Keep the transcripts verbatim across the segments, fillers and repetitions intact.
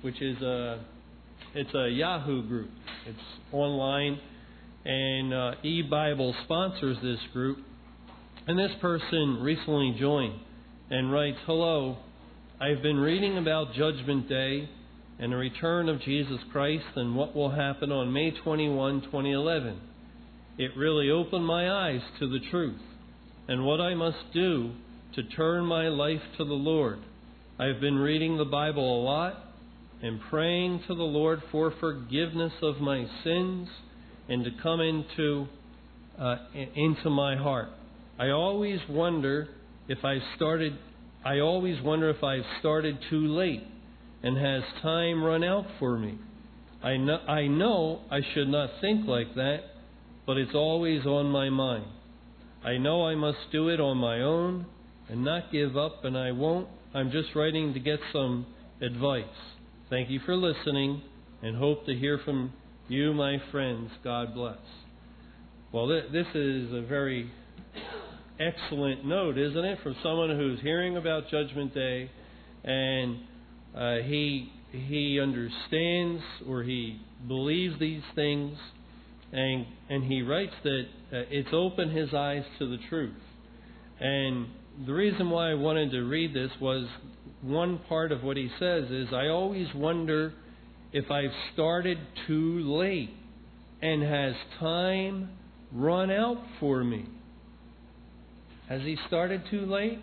which is a it's a Yahoo group. It's online, and uh, eBible sponsors this group. And this person recently joined and writes, "Hello, I've been reading about Judgment Day and the return of Jesus Christ and what will happen on May twenty-first, twenty eleven. It really opened my eyes to the truth and what I must do to turn my life to the Lord. I've been reading the Bible a lot and praying to the Lord for forgiveness of my sins and to come into uh, into my heart. I always wonder if I started. I always wonder if I've started too late, and has time run out for me. I know I know I should not think like that, but it's always on my mind. I know I must do it on my own and not give up, and I won't. I'm just writing to get some advice. Thank you for listening, and hope to hear from you, my friends. God bless." Well, th- this is a very excellent note, isn't it, from someone who's hearing about Judgment Day, and uh, he he understands or he believes these things, and and he writes that uh, it's opened his eyes to the truth. And the reason why I wanted to read this was one part of what he says is, I always wonder if I've started too late and has time run out for me. Has he started too late?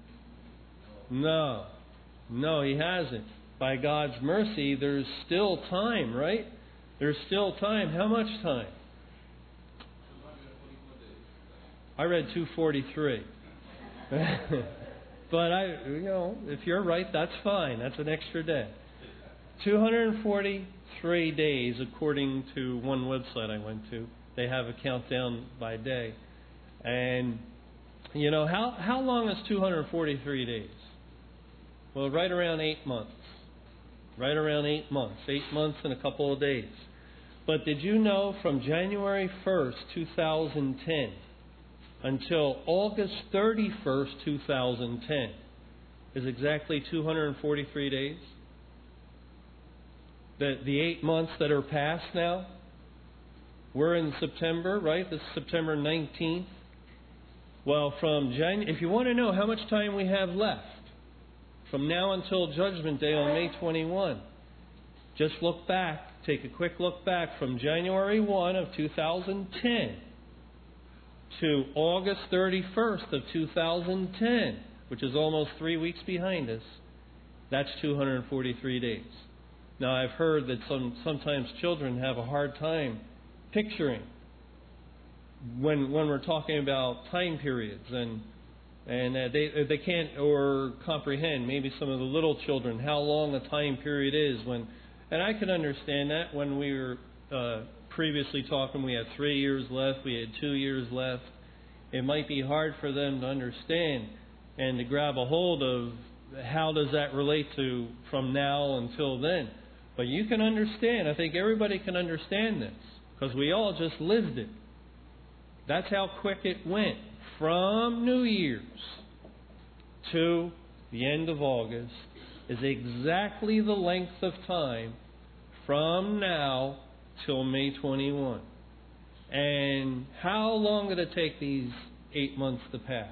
No. No, he hasn't. By God's mercy, there's still time, right? There's still time. How much time? I read two forty-three. But I, you know, if you're right, that's fine. That's an extra day. two hundred forty-three days, according to one website I went to. They have a countdown by day. And, you know, how, how long is two hundred forty-three days? Well, right around eight months. Right around eight months. Eight months and a couple of days. But did you know from January first, two thousand ten until August thirty-first, two thousand ten is exactly two hundred forty-three days? The, the eight months that are past now? We're in September, right? This is September nineteenth. Well, from January, if you want to know how much time we have left, from now until Judgment Day on May twenty-first, just look back, take a quick look back from January first of two thousand ten to August thirty-first of two thousand ten, which is almost three weeks behind us. That's two hundred forty-three days. Now, I've heard that some sometimes children have a hard time picturing when when we're talking about time periods, and and uh, they they can't or comprehend, maybe some of the little children, how long a time period is. When, and I can understand that. When we were uh, previously talking, we had three years left, we had two years left. It might be hard for them to understand and to grab a hold of how does that relate to from now until then. But you can understand. I think everybody can understand this because we all just lived it. That's how quick it went from New Year's to the end of August is exactly the length of time from now till May twenty-first. And how long did it take these eight months to pass?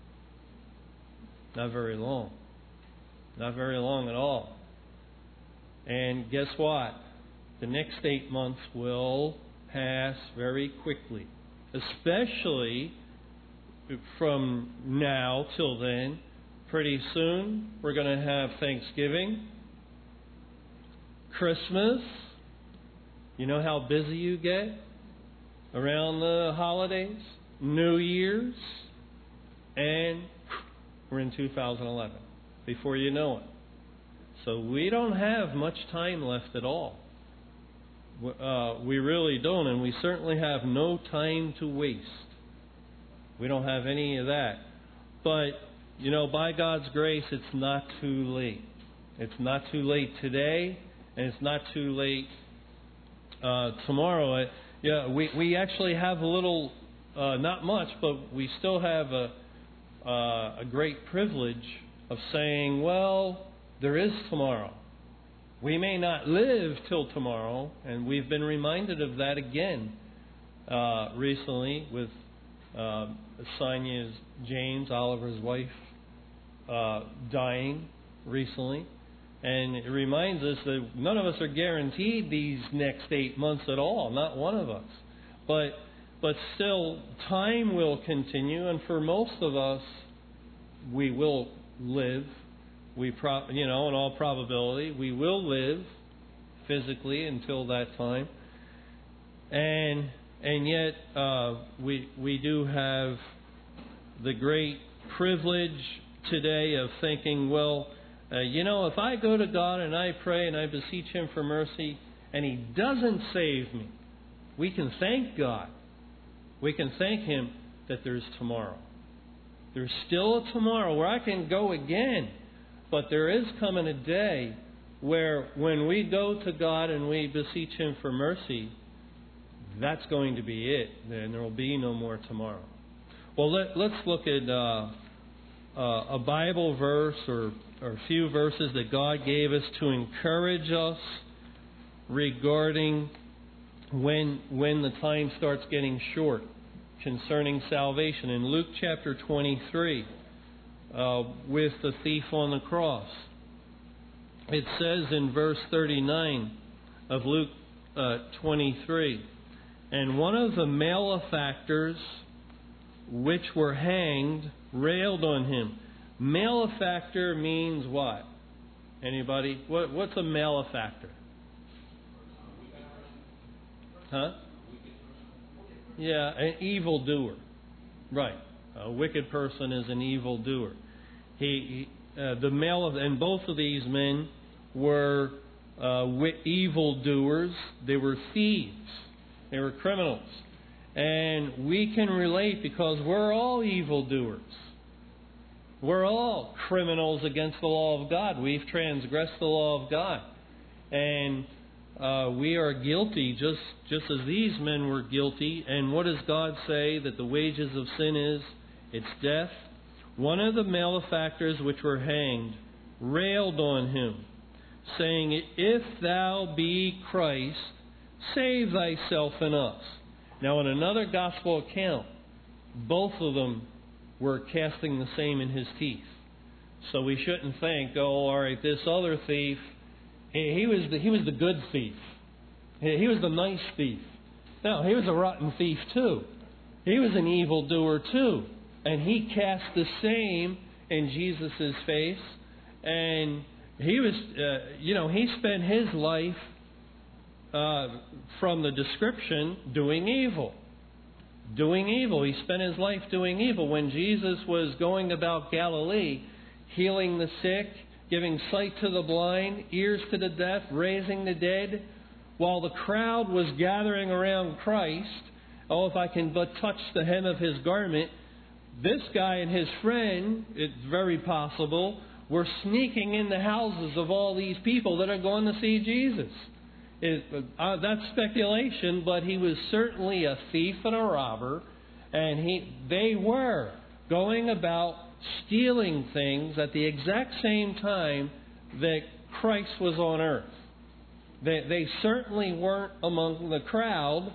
Not very long. Not very long at all. And guess what? The next eight months will pass very quickly. Especially from now till then. Pretty soon we're going to have Thanksgiving, Christmas. You know how busy you get around the holidays, New Year's, and we're in two thousand eleven before you know it. So we don't have much time left at all. Uh, we really don't, and we certainly have no time to waste. We don't have any of that. But, you know, by God's grace, it's not too late. It's not too late today, and it's not too late uh, tomorrow. Uh, yeah, we, we actually have a little, uh, not much, but we still have a, uh, a great privilege of saying, well, there is tomorrow. We may not live till tomorrow, and we've been reminded of that again uh, recently with uh, Sonia's James, Oliver's wife, uh, dying recently. And it reminds us that none of us are guaranteed these next eight months at all, not one of us. But but still, time will continue, and for most of us, we will live. We, pro- you know, in all probability, we will live physically until that time. And and yet, uh, we we do have the great privilege today of thinking, well, uh, you know, if I go to God and I pray and I beseech Him for mercy, and He doesn't save me, we can thank God. We can thank Him that there's tomorrow. There's still a tomorrow where I can go again. But there is coming a day where when we go to God and we beseech Him for mercy, that's going to be it. Then there will be no more tomorrow. Well, let, let's look at uh, uh, a Bible verse or, or a few verses that God gave us to encourage us regarding when when the time starts getting short concerning salvation. In Luke chapter twenty-three, uh, with the thief on the cross, it says in verse thirty-nine of Luke uh, twenty-three, and one of the malefactors which were hanged railed on him. Malefactor means what? Anybody? What, what's a malefactor? Huh? Yeah, an evildoer. Right. A wicked person is an evildoer. He, he uh, the male, and both of these men were uh, evildoers. They were thieves. They were criminals. And we can relate because we're all evildoers. We're all criminals against the law of God. We've transgressed the law of God. And uh, we are guilty just, just as these men were guilty. And what does God say that the wages of sin is? It's death. One of the malefactors which were hanged railed on him, saying, If thou be Christ, save thyself and us. Now, in another gospel account, both of them were casting the same in his teeth. So we shouldn't think, oh, all right, this other thief, he, he was the, he was the good thief. He, he was the nice thief. No, he was a rotten thief too. He was an evildoer too. And he cast the same in Jesus' face. And he was, uh, you know, he spent his life Uh, from the description, doing evil. Doing evil. He spent his life doing evil. When Jesus was going about Galilee, healing the sick, giving sight to the blind, ears to the deaf, raising the dead, while the crowd was gathering around Christ, oh, if I can but touch the hem of His garment, this guy and his friend, it's very possible, were sneaking in the houses of all these people that are going to see Jesus. It, uh, that's speculation, but he was certainly a thief and a robber, and he they were going about stealing things at the exact same time that Christ was on earth. They, they certainly weren't among the crowd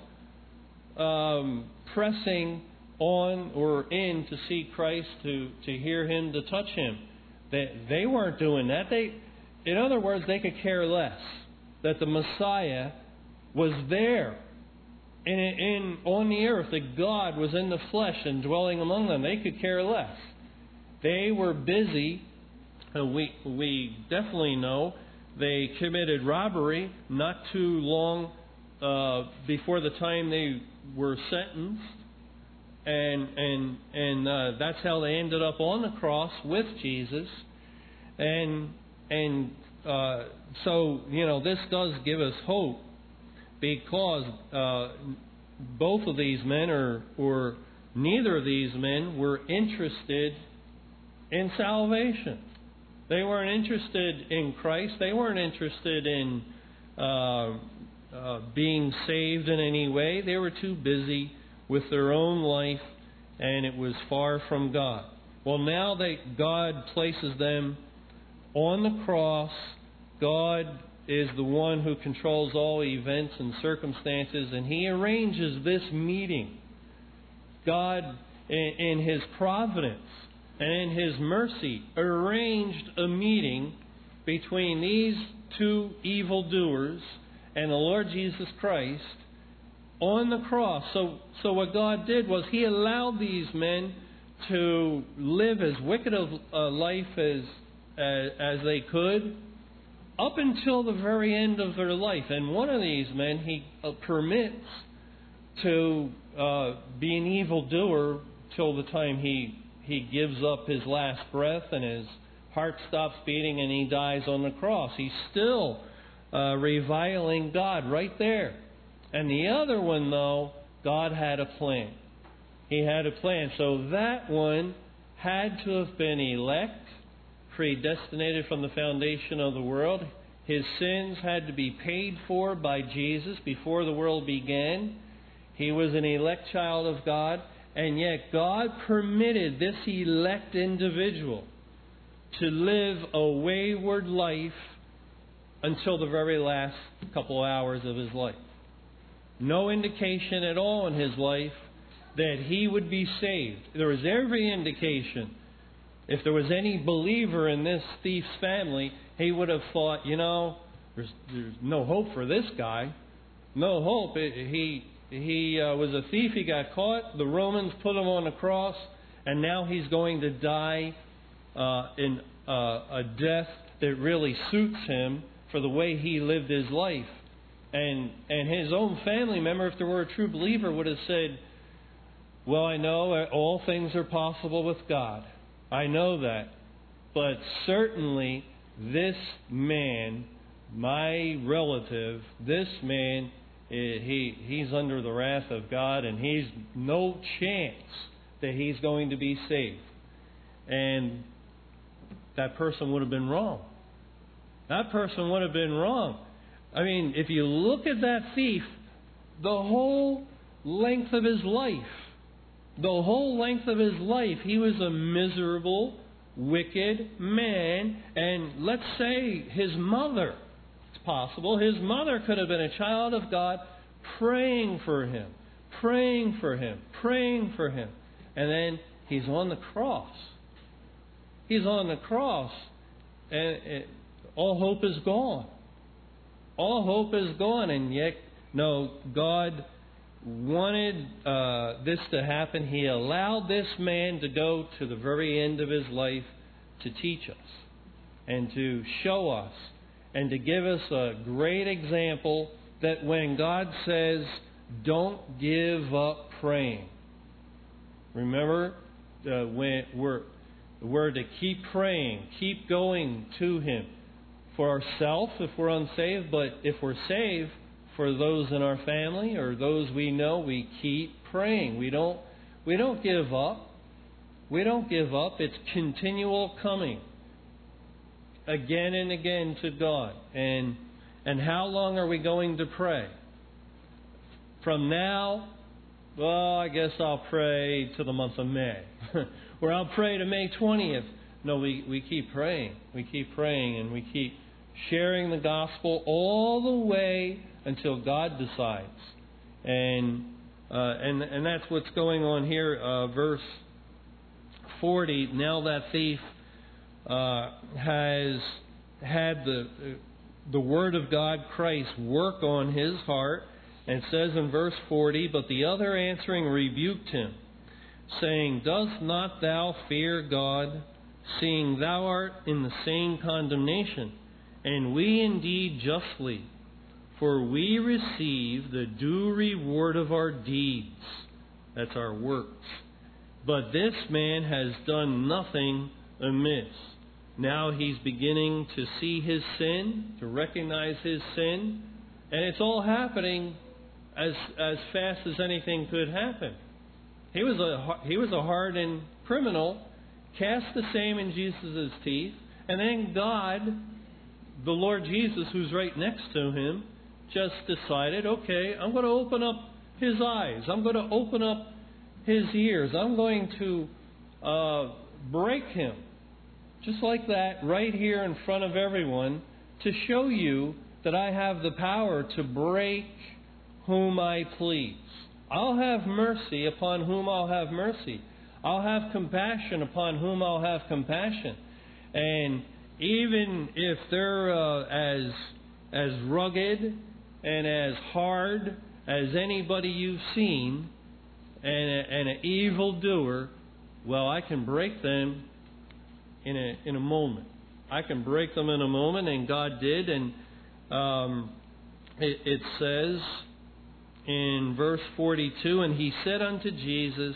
um, pressing on or in to see Christ, to, to hear Him, to touch Him. They, they weren't doing that. They, in other words, they could care less that the Messiah was there in, in on the earth, that God was in the flesh and dwelling among them. They could care less. They were busy. Uh, we we definitely know they committed robbery not too long uh, before the time they were sentenced, and and and uh, that's how they ended up on the cross with Jesus, and and. Uh, so, you know, this does give us hope, because uh, both of these men, or, or neither of these men, were interested in salvation. They weren't interested in Christ. They weren't interested in uh, uh, being saved in any way. They were too busy with their own life, and it was far from God. Well, now that God places them on the cross, God is the one who controls all events and circumstances, and He arranges this meeting. God, in, in His providence and in His mercy, arranged a meeting between these two evildoers and the Lord Jesus Christ on the cross. So, so what God did was He allowed these men to live as wicked a uh, life as, as as they could, up until the very end of their life. And one of these men He uh, permits to uh, be an evildoer till the time he he gives up his last breath and his heart stops beating and he dies on the cross. He's still uh, reviling God right there. And the other one, though, God had a plan. He had a plan. So that one had to have been elect, predestinated from the foundation of the world. His sins had to be paid for by Jesus before the world began. He was an elect child of God, and yet God permitted this elect individual to live a wayward life until the very last couple of hours of his life. No indication at all in his life that he would be saved. There was every indication. If there was any believer in this thief's family, he would have thought, you know, there's, there's no hope for this guy. No hope. It, he he uh, was a thief. He got caught. The Romans put him on the cross. And now he's going to die uh, in uh, a death that really suits him for the way he lived his life. And, and his own family member, if there were a true believer, would have said, well, I know all things are possible with God. I know that. But certainly this man, my relative, this man, he he's under the wrath of God, and he's no chance that he's going to be saved. And that person would have been wrong. That person would have been wrong. I mean, if you look at that thief, the whole length of his life, the whole length of his life, he was a miserable, wicked man. And let's say his mother, it's possible, his mother could have been a child of God praying for him, praying for him, praying for him. And then he's on the cross. He's on the cross, and it, all hope is gone. All hope is gone, and yet, no, God wanted uh, this to happen. He allowed this man to go to the very end of his life to teach us and to show us and to give us a great example that when God says, don't give up praying. Remember, uh, when we're, we're to keep praying, keep going to Him for ourselves if we're unsaved, but if we're saved, for those in our family or those we know, we keep praying. We don't we don't give up. We don't give up. It's continual coming again and again to God. And and how long are we going to pray? From now, well, I guess I'll pray to the month of May. Or I'll pray to May twentieth. No, we, we keep praying. We keep praying and we keep sharing the gospel all the way until God decides. And uh, and and that's what's going on here. Uh, verse forty, now that thief uh, has had the the Word of God, Christ, work on his heart. And it says in verse forty, but the other answering rebuked him, saying, dost not thou fear God, seeing thou art in the same condemnation? And we indeed justly, for we receive the due reward of our deeds. That's our works. But this man has done nothing amiss. Now he's beginning to see his sin, to recognize his sin, and it's all happening as as fast as anything could happen. He was a he was a hardened criminal, cast the same in Jesus' teeth, and then God, the Lord Jesus, who's right next to him, just decided, okay, I'm going to open up his eyes. I'm going to open up his ears. I'm going to uh, break him. Just like that, right here in front of everyone, to show you that I have the power to break whom I please. I'll have mercy upon whom I'll have mercy. I'll have compassion upon whom I'll have compassion. And even if they're uh, as as rugged and as hard as anybody you've seen, and, a, and an evildoer, well, I can break them in a in a moment. I can break them in a moment, and God did. And um, it, it says in verse forty-two, and he said unto Jesus,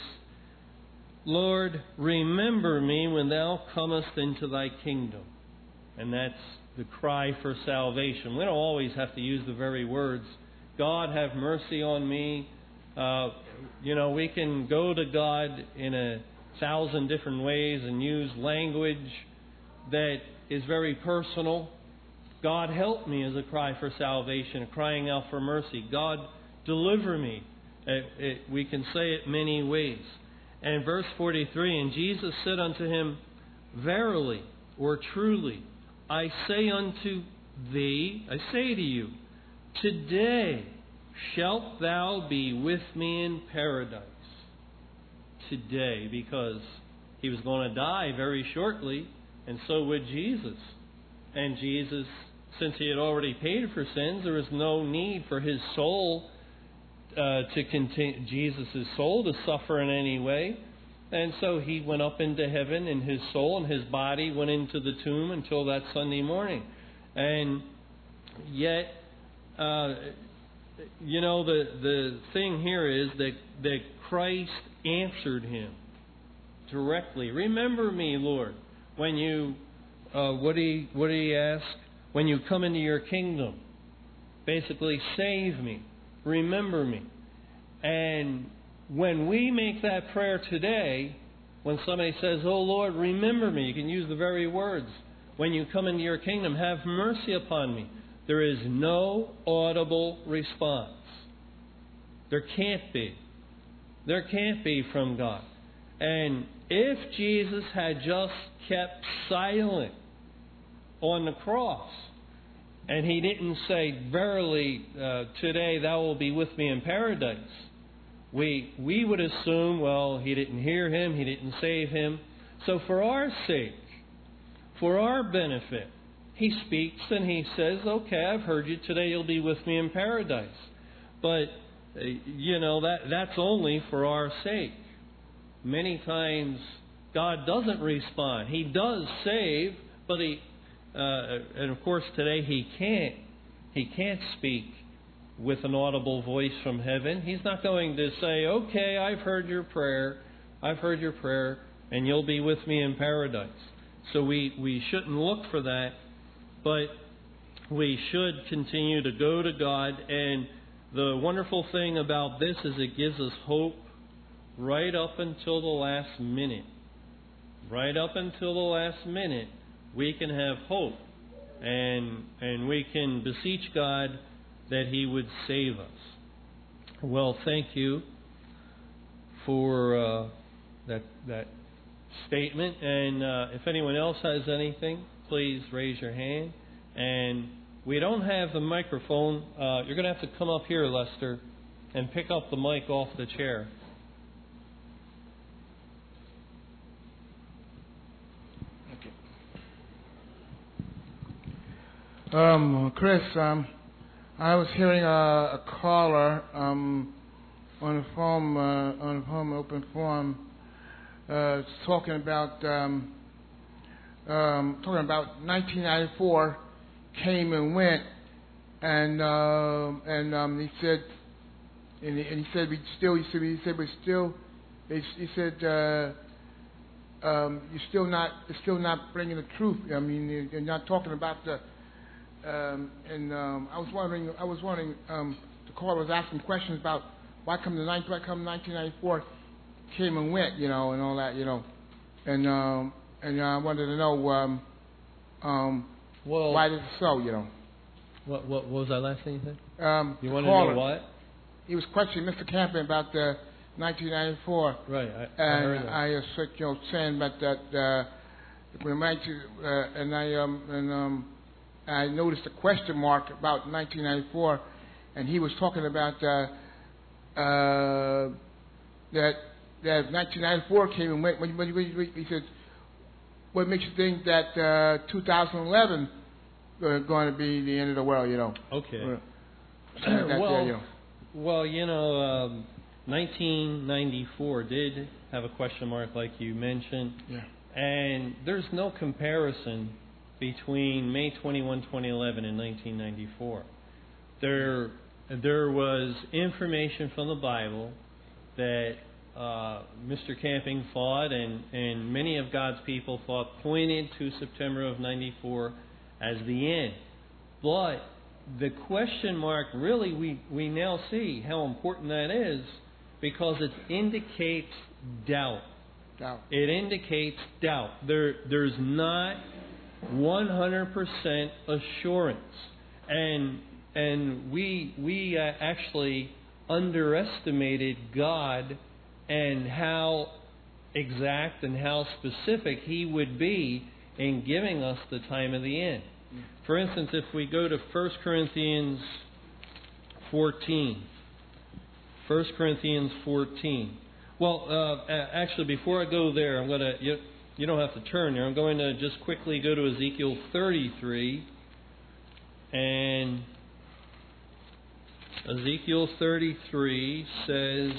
Lord, remember me when thou comest into thy kingdom. And that's the cry for salvation. We don't always have to use the very words, God, have mercy on me. Uh, you know, we can go to God in a thousand different ways and use language that is very personal. God, help me is a cry for salvation, crying out for mercy. God, deliver me. It, it, we can say it many ways. And verse forty-three, and Jesus said unto him, Verily, or truly, I say unto thee, I say to you, today shalt thou be with me in paradise. Today, because he was going to die very shortly, and so would Jesus. And Jesus, since he had already paid for sins, there was no need for his soul uh, to continue, Jesus' soul to suffer in any way. And so he went up into heaven, and his soul and his body went into the tomb until that Sunday morning. And yet, uh, you know, the the thing here is that, that Christ answered him directly. Remember me, Lord, when you, uh, what did he, what did he ask? When you come into your kingdom. Basically, save me. Remember me. And when we make that prayer today, when somebody says, oh Lord, remember me, you can use the very words. When you come into your kingdom, have mercy upon me. There is no audible response. There can't be. There can't be from God. And if Jesus had just kept silent on the cross, and he didn't say, verily, uh, today thou will be with me in paradise, we we would assume, well, he didn't hear him, he didn't save him. So for our sake, for our benefit, he speaks and he says, okay, I've heard you, today you'll be with me in paradise. But, uh, you know, that that's only for our sake. Many times God doesn't respond. He does save, but he, uh, and of course today he can't, he can't speak with an audible voice from heaven. He's not going to say, okay, I've heard your prayer, I've heard your prayer, and you'll be with me in paradise. So we, we shouldn't look for that, but we should continue to go to God. And the wonderful thing about this is it gives us hope right up until the last minute. Right up until the last minute, we can have hope. And and we can beseech God that he would save us. Well, thank you for uh, that that statement. And uh, if anyone else has anything, please raise your hand. And we don't have the microphone. Uh, you're going to have to come up here, Lester, and pick up the mic off the chair. Okay. Um, Chris, um, I was hearing a, a caller um, on the phone, uh, on the phone, open forum, uh, talking about um, um, talking about nineteen ninety-four came and went, and uh, and um, he said, and he, and he said we still, he said, he said we still, he, he said uh, um, you're still not, you're still not bringing the truth. I mean, you're not talking about the. Um, and um, I was wondering, I was wondering, um, the caller was asking questions about why come the nineteen, why come nineteen ninety-four came and went, you know, and all that, you know, and um, and uh, I wanted to know um, um, well, why this is so, you know. What, what what was that last thing you said? Um, you wanted caller, to know what? He was questioning Mister Campion about the nineteen ninety-four. Right, I, and I heard that. I was, you know, saying about that uh, when nineteen, uh, and I um, and um. I noticed a question mark about nineteen ninety-four, and he was talking about uh, uh, that that nineteen ninety-four came and went. When, when, when, he said, "What makes you think that uh, two thousand eleven is going to be the end of the world?" You know. Okay. Uh, well, there, you know. well, you know, um, nineteen ninety-four did have a question mark, like you mentioned. Yeah. And there's no comparison between May twenty-first, twenty eleven and nineteen ninety-four. There, there was information from the Bible that uh, Mister Camping thought, and, and many of God's people thought, pointed to September of ninety-four as the end. But the question mark, really, we, we now see how important that is, because it indicates doubt. Doubt. It indicates doubt. There, there's not one hundred percent assurance, and and we we uh, actually underestimated God and how exact and how specific He would be in giving us the time of the end. For instance, if we go to First Corinthians fourteen, First Corinthians fourteen. Well, uh, actually, before I go there, I'm going to, you, you don't have to turn there. I'm going to just quickly go to Ezekiel thirty-three. And Ezekiel thirty-three says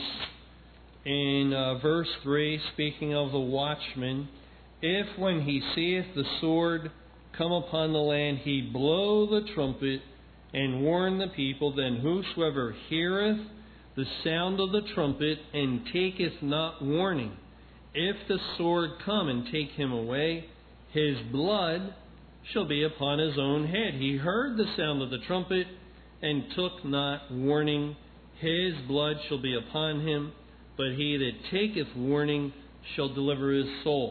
in uh, verse three, speaking of the watchman, "If when he seeth the sword come upon the land, he blow the trumpet and warn the people, then whosoever heareth the sound of the trumpet and taketh not warning, if the sword come and take him away, his blood shall be upon his own head. He heard the sound of the trumpet and took not warning, his blood shall be upon him, but he that taketh warning shall deliver his soul."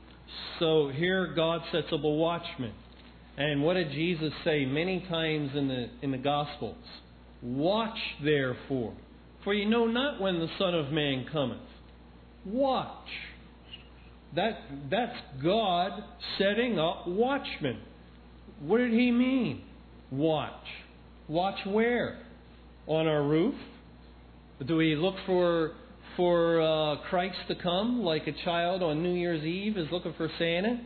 So here God sets up a watchman. And what did Jesus say many times in the in the Gospels? "Watch therefore, for you know not when the Son of Man cometh." Watch. That, that's God setting up watchmen. What did He mean? Watch. Watch where? On our roof? Do we look for for uh, Christ to come like a child on New Year's Eve is looking for Santa?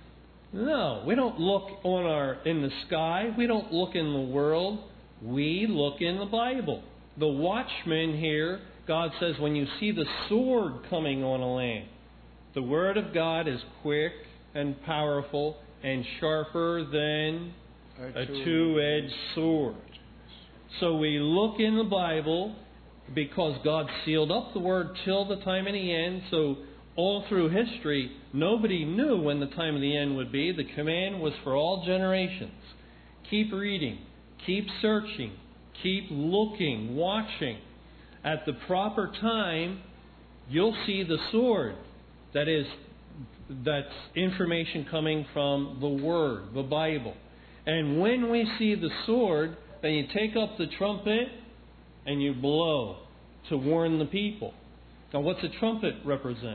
No, we don't look on our in the sky. We don't look in the world. We look in the Bible. The watchman here, God says, when you see the sword coming on a land, the Word of God is quick and powerful and sharper than a two-edged sword. So we look in the Bible because God sealed up the Word till the time of the end. So all through history, nobody knew when the time of the end would be. The command was for all generations. Keep reading. Keep searching. Keep looking, watching. At the proper time, you'll see the sword. That is, that's information coming from the Word, the Bible. And when we see the sword, then you take up the trumpet and you blow to warn the people. Now, what's a trumpet represent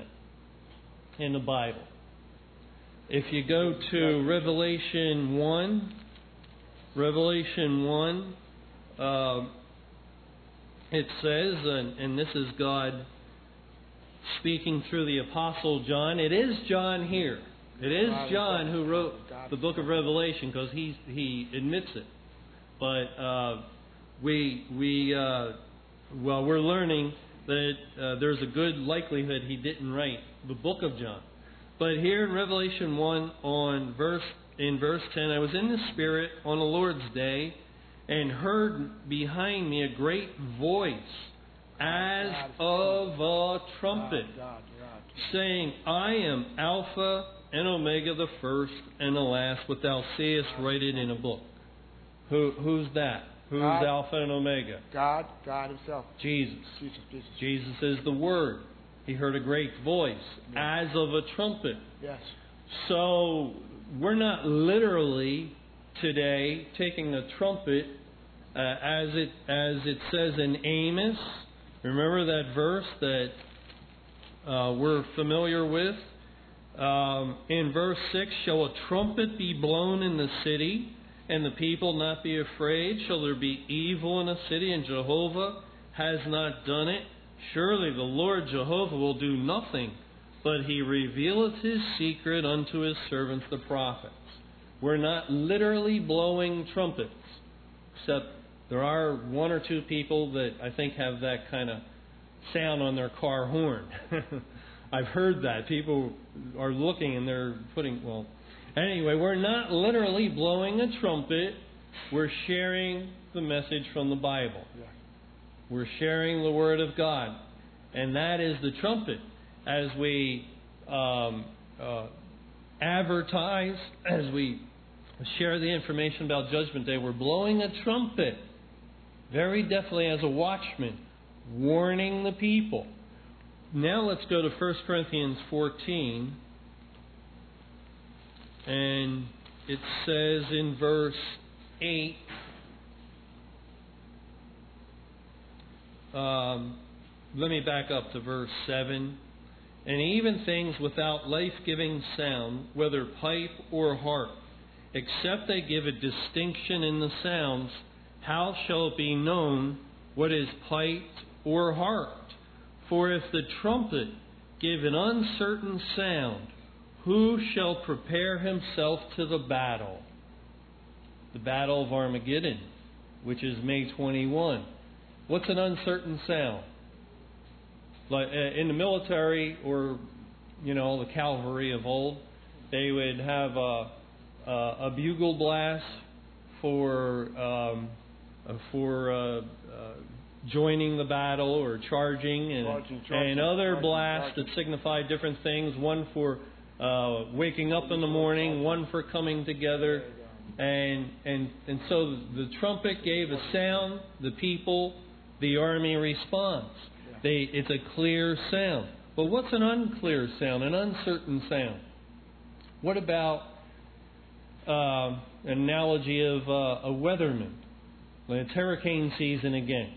in the Bible? If you go to Revelation one, Revelation one, uh, it says, and, and this is God speaking through the Apostle John. It is John here. It is John who wrote the book of Revelation, because he he admits it. But uh, we we uh, well we're learning that uh, there's a good likelihood he didn't write the book of John. But here in Revelation one, on verse in verse ten, "I was in the Spirit on the Lord's day, and heard behind me a great voice, as of a trumpet, saying, I am Alpha and Omega, the first and the last. What thou seest, write it in a book." Who, who's that? Who's God, Alpha and Omega? God, God Himself. Jesus. Jesus, Jesus. Jesus is the Word. He heard a great voice, yeah. as of a trumpet. Yes. So we're not literally today taking a trumpet uh, as it as it says in Amos. Remember that verse that uh, we're familiar with? Um, in verse six, "Shall a trumpet be blown in the city, and the people not be afraid? Shall there be evil in a city, and Jehovah has not done it? Surely the Lord Jehovah will do nothing, but He revealeth His secret unto His servants the prophets. We're not literally blowing trumpets, except there are one or two people that I think have that kind of sound on their car horn. I've heard that. People are looking and they're putting, well, anyway, we're not literally blowing a trumpet. We're sharing the message from the Bible. We're sharing the Word of God. And that is the trumpet. As we um, uh, advertise, as we share the information about Judgment Day, we're blowing a trumpet very definitely as a watchman, warning the people. Now let's go to First Corinthians fourteen. And it says in verse eight, um, let me back up to verse seven. And even things without life-giving sound, whether pipe or harp, except they give a distinction in the sounds, how shall it be known what is piped or harped? For if the trumpet give an uncertain sound, who shall prepare himself to the battle? The battle of Armageddon, which is May twenty-first. What's an uncertain sound? Like in the military, or you know, the cavalry of old, they would have a, a, a bugle blast for um, for uh, uh, joining the battle or charging, and, charging, charging and other charging, blasts charging. that signify different things. One for uh, waking up in the morning, one for coming together, and and and so the trumpet gave a sound. The people, the army responds. They, it's a clear sound. But what's an unclear sound, an uncertain sound? What about uh, an analogy of uh, a weatherman? When it's hurricane season again.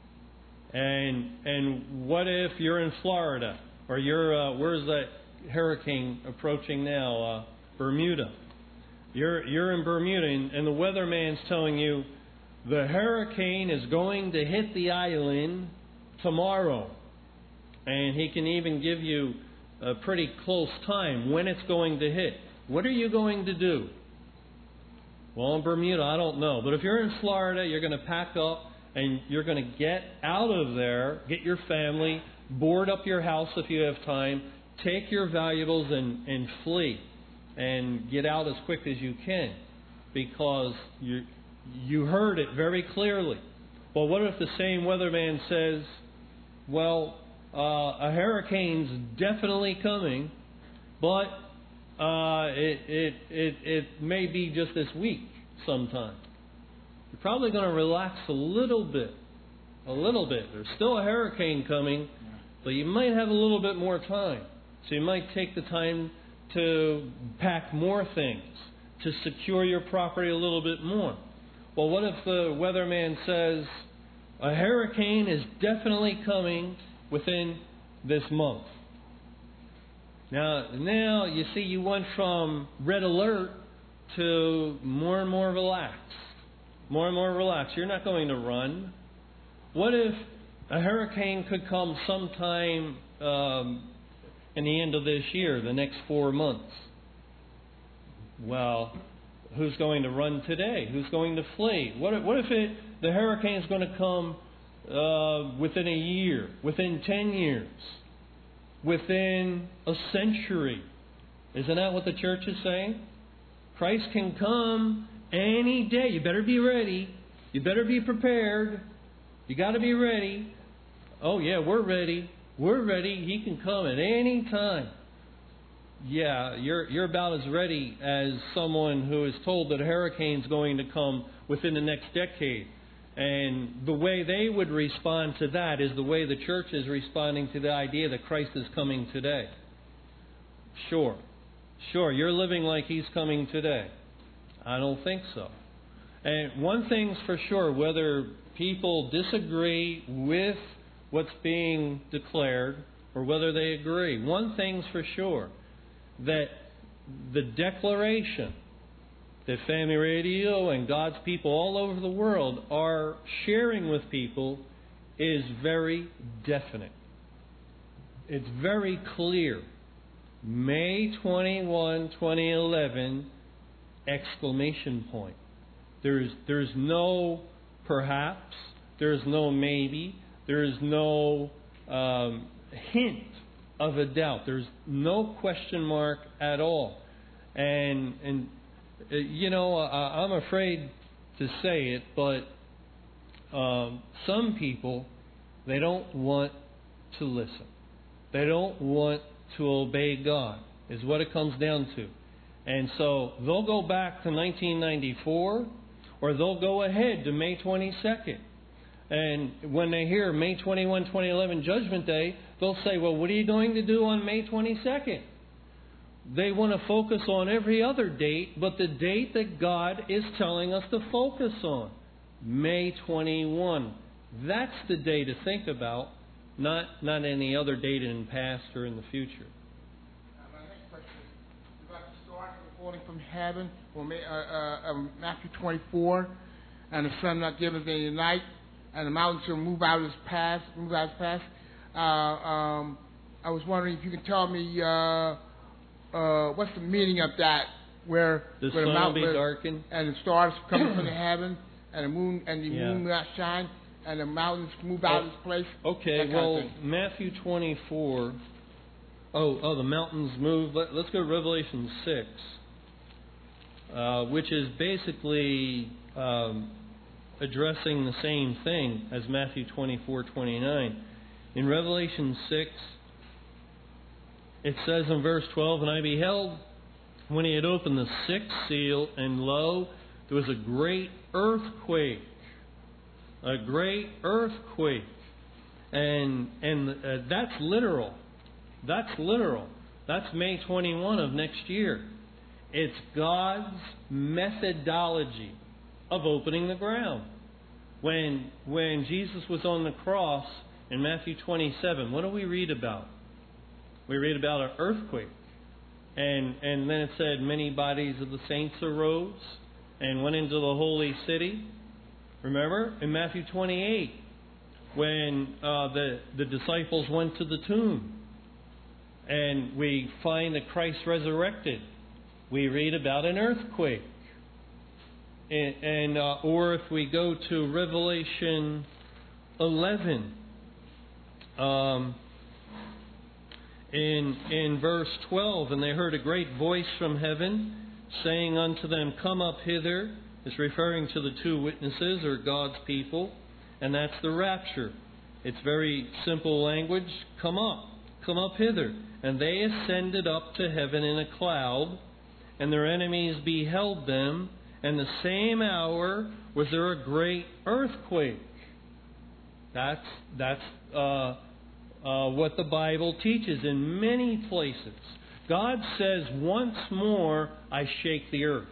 And and what if you're in Florida, or you're uh, where's that hurricane approaching now? Uh, Bermuda. You're you're in Bermuda, and, and the weatherman's telling you the hurricane is going to hit the island tomorrow, and he can even give you a pretty close time when it's going to hit. What are you going to do? Well, in Bermuda, I don't know. But if you're in Florida, you're going to pack up and you're going to get out of there, get your family, board up your house if you have time, take your valuables and, and flee and get out as quick as you can, because you you heard it very clearly. Well, what if the same weatherman says, well, uh, a hurricane's definitely coming, but uh, it, it it it may be just this week sometime? You're probably going to relax a little bit, a little bit. There's still a hurricane coming, but you might have a little bit more time. So you might take the time to pack more things, to secure your property a little bit more. Well, what if the weatherman says, a hurricane is definitely coming within this month? Now, now you see, you went from red alert to more and more relaxed. More and more relaxed. You're not going to run. What if a hurricane could come sometime um, in the end of this year, the next four months? Well, who's going to run today? Who's going to flee? What if, what if it, the hurricane is going to come uh, within a year, within ten years, within a century? Isn't that what the church is saying? Christ can come any day. You better be ready. You better be prepared. You got to be ready. Oh yeah, we're ready. We're ready. He can come at any time. Yeah, you're you're about as ready as someone who is told that a hurricane's going to come within the next decade. And the way they would respond to that is the way the church is responding to the idea that Christ is coming today. Sure. Sure, you're living like He's coming today. I don't think so. And one thing's for sure, whether people disagree with what's being declared or whether they agree, one thing's for sure, that the declaration that Family Radio and God's people all over the world are sharing with people is very definite. It's very clear. May twenty-first, twenty eleven, exclamation point. There's, there's no perhaps, there's no maybe, there's no um, hint of a doubt. There's no question mark at all. And, and uh, you know, I, I'm afraid to say it, but um, some people, they don't want to listen. They don't want to obey God, is what it comes down to. And so they'll go back to nineteen ninety-four, or they'll go ahead to May twenty-second. And when they hear May twenty-first, twenty eleven, Judgment Day, they'll say, well, what are you going to do on May twenty-second? They want to focus on every other date, but the date that God is telling us to focus on, May twenty-first. That's the day to think about, not, not any other date in the past or in the future. Falling from heaven, or uh, uh, Matthew twenty-four, and the sun not giving day and night, and the mountains shall move out of his path, move out of his path. Uh, um, I was wondering if you can tell me uh, uh, what's the meaning of that, where the where sun the mountain will be darkened, and the stars coming from the heaven, and the moon and the yeah. moon will not shine, and the mountains move out oh, of its place. Okay, well, Matthew twenty-four. Oh, oh, the mountains move. Let, let's go to Revelation six. Uh, which is basically um, addressing the same thing as Matthew twenty-four twenty-nine. In Revelation six, it says in verse twelve, and I beheld when he had opened the sixth seal, and lo, there was a great earthquake. A great earthquake. And, and uh, that's literal. That's literal. That's May twenty-first of next year. It's God's methodology of opening the ground. When when Jesus was on the cross in Matthew twenty-seven, what do we read about? We read about an earthquake. And, and then it said many bodies of the saints arose and went into the holy city. Remember? In Matthew twenty-eight, when uh, the, the disciples went to the tomb and we find that Christ resurrected, we read about an earthquake. And, and uh, or if we go to Revelation eleven, um, in in verse twelve, and they heard a great voice from heaven, saying unto them, come up hither. It's referring to the two witnesses, or God's people, and that's the rapture. It's very simple language. Come up, come up hither. And they ascended up to heaven in a cloud, and their enemies beheld them, and the same hour was there a great earthquake. That's that's uh, uh, what the Bible teaches in many places. God says, once more I shake the earth.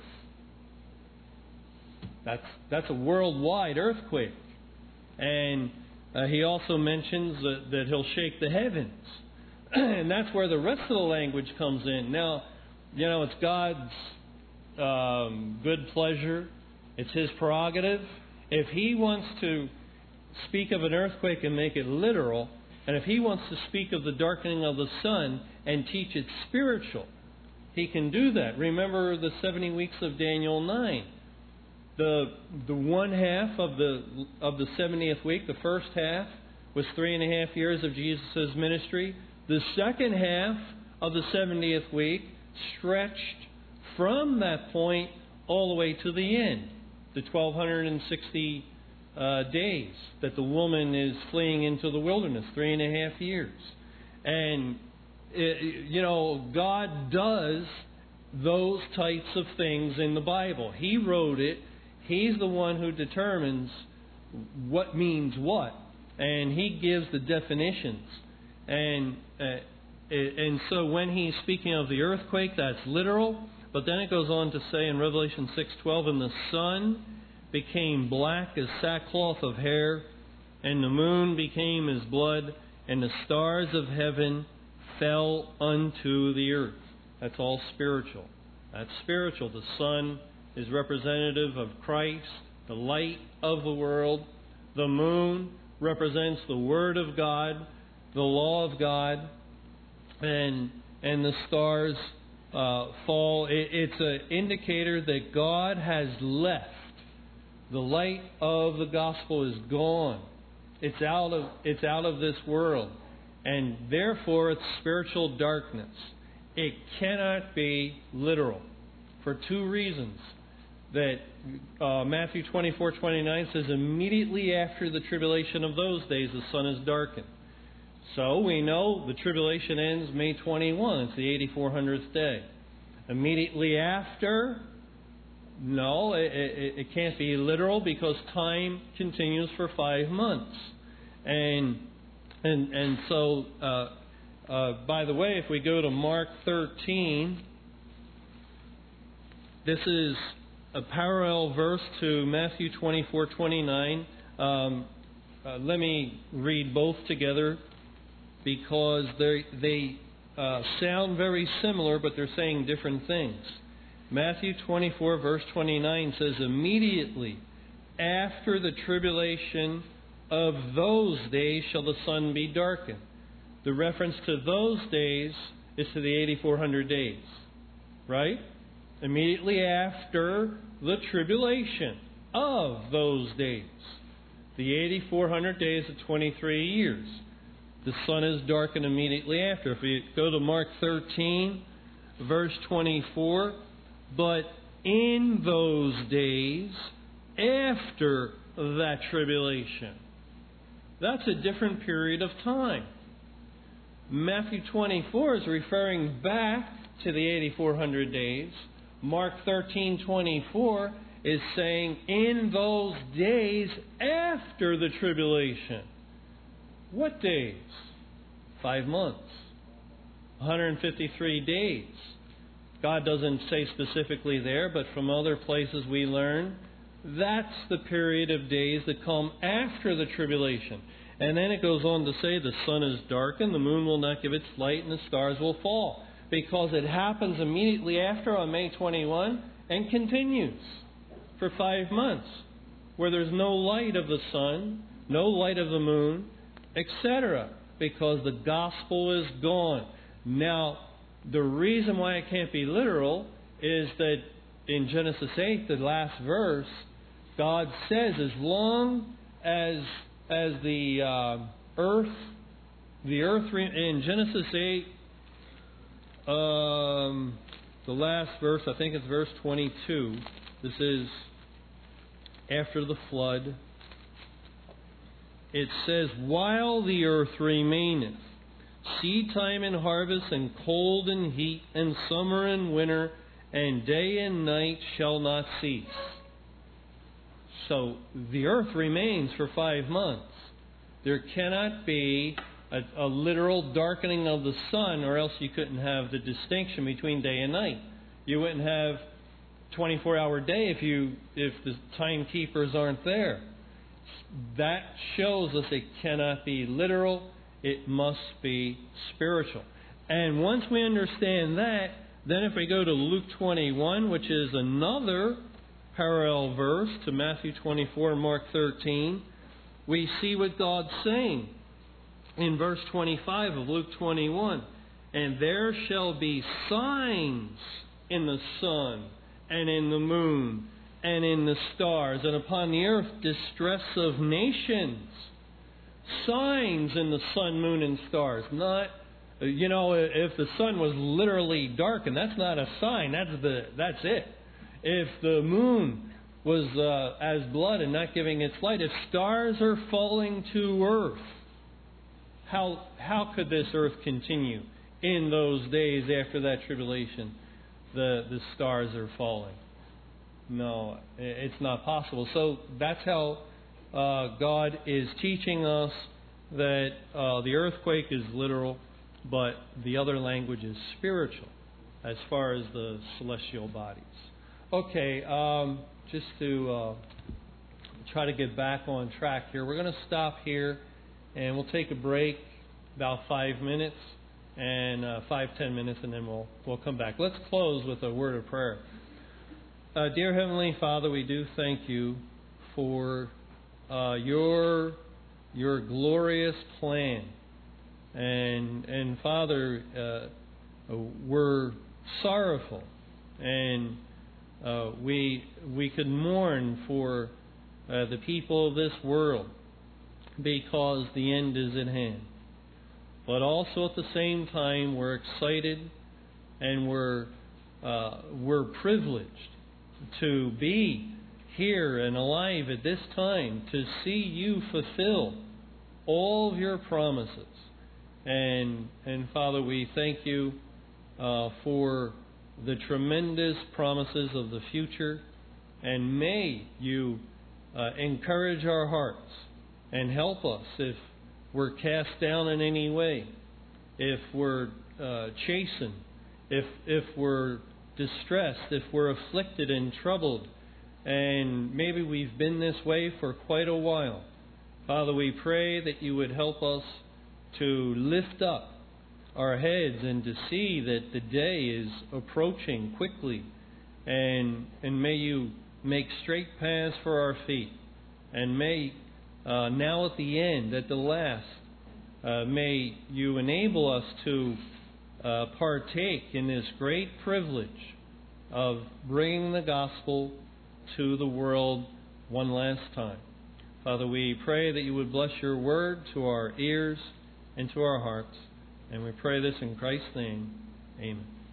That's that's a worldwide earthquake. And uh, he also mentions that, that he'll shake the heavens. And that's where the rest of the language comes in. Now, you know, it's God's um, good pleasure. It's His prerogative. If He wants to speak of an earthquake and make it literal, and if He wants to speak of the darkening of the sun and teach it spiritual, He can do that. Remember the seventy weeks of Daniel nine. The the one half of the of the seventieth week, the first half, was three and a half years of Jesus' ministry. The second half of the seventieth week stretched from that point all the way to the end, the twelve sixty uh, days that the woman is fleeing into the wilderness, three and a half years. And, it, you know, God does those types of things in the Bible. He wrote it. He's the one who determines what means what. And He gives the definitions. And uh, and so when He's speaking of the earthquake, that's literal. But then it goes on to say in Revelation six twelve, and the sun became black as sackcloth of hair, and the moon became as blood, and the stars of heaven fell unto the earth. That's all spiritual. That's spiritual. The sun is representative of Christ, the light of the world. The moon represents the Word of God, the law of God, and and the stars uh, fall. It, it's an indicator that God has left. The light of the gospel is gone. It's out of it's out of this world, and therefore it's spiritual darkness. It cannot be literal for two reasons. That uh, Matthew twenty-four twenty-nine says, immediately after the tribulation of those days, the sun is darkened. So we know the tribulation ends May twenty-first. It's the eighty-four hundredth day. Immediately after, no, it, it, it can't be literal because time continues for five months. And and and so, uh, uh, by the way, if we go to Mark thirteen, this is a parallel verse to Matthew twenty-four twenty-nine. Um, uh, let me read both together because they they uh, sound very similar, but they're saying different things. Matthew twenty-four verse twenty-nine says, immediately after the tribulation of those days shall the sun be darkened. The reference to those days is to the eighty-four hundred days, right? Immediately after the tribulation of those days. The eighty-four hundred days of twenty-three years. The sun is darkened immediately after. If we go to Mark thirteen, verse twenty-four, but in those days after that tribulation. That's a different period of time. Matthew twenty-four is referring back to the eighty-four hundred days. Mark thirteen twenty-four is saying in those days after the tribulation. What days? Five months. one hundred fifty-three days. God doesn't say specifically there, but from other places we learn that's the period of days that come after the tribulation. And then it goes on to say the sun is darkened, the moon will not give its light, and the stars will fall. Because it happens immediately after on May twenty-first and continues for five months, where there's no light of the sun, no light of the moon, et cetera, because the gospel is gone. Now, the reason why it can't be literal is that in Genesis eight, the last verse, God says as long as as the uh, earth, the earth in Genesis eight, um, the last verse, I think it's verse twenty-two. This is after the flood. It says, while the earth remaineth, seed time and harvest, and cold and heat, and summer and winter, and day and night shall not cease. So the earth remains for five months. There cannot be a, a literal darkening of the sun, or else you couldn't have the distinction between day and night. You wouldn't have twenty-four hour day if you if the timekeepers aren't there. That shows us it cannot be literal. It must be spiritual. And once we understand that, then if we go to Luke twenty-one, which is another parallel verse to Matthew twenty-four and Mark thirteen, we see what God's saying in verse twenty-five of Luke twenty-one. And there shall be signs in the sun and in the moon and in the stars, and upon the earth distress of nations. Signs in the sun, moon, and stars. Not, you know, if the sun was literally darkened, that's not a sign. That's the that's it. If the moon was uh, as blood and not giving its light, if stars are falling to earth, how how could this earth continue in those days after that tribulation? The the stars are falling. No, it's not possible. So that's how uh, God is teaching us that uh, the earthquake is literal, but the other language is spiritual as far as the celestial bodies. Okay, um, just to uh, try to get back on track here, we're going to stop here and we'll take a break about five minutes and uh, five, ten minutes, and then we'll we'll come back. Let's close with a word of prayer. uh, dear Heavenly Father, we do thank you for uh, your your glorious plan. And, and Father, uh, we're sorrowful, and uh, we we could mourn for uh, the people of this world because the end is at hand. But also at the same time, we're excited and we're uh, we're privileged to be here and alive at this time to see you fulfill all of your promises. And and Father, we thank you uh, for the tremendous promises of the future, and may you uh, encourage our hearts and help us if we're cast down in any way, if we're uh, chastened, if if we're distressed, if we're afflicted and troubled, and maybe we've been this way for quite a while. Father, we pray that you would help us to lift up our heads and to see that the day is approaching quickly, and and may you make straight paths for our feet, and may uh, now at the end, at the last, uh, may you enable us to uh, partake in this great privilege of bringing the gospel to the world one last time. Father, we pray that you would bless your word to our ears and to our hearts. And we pray this in Christ's name. Amen.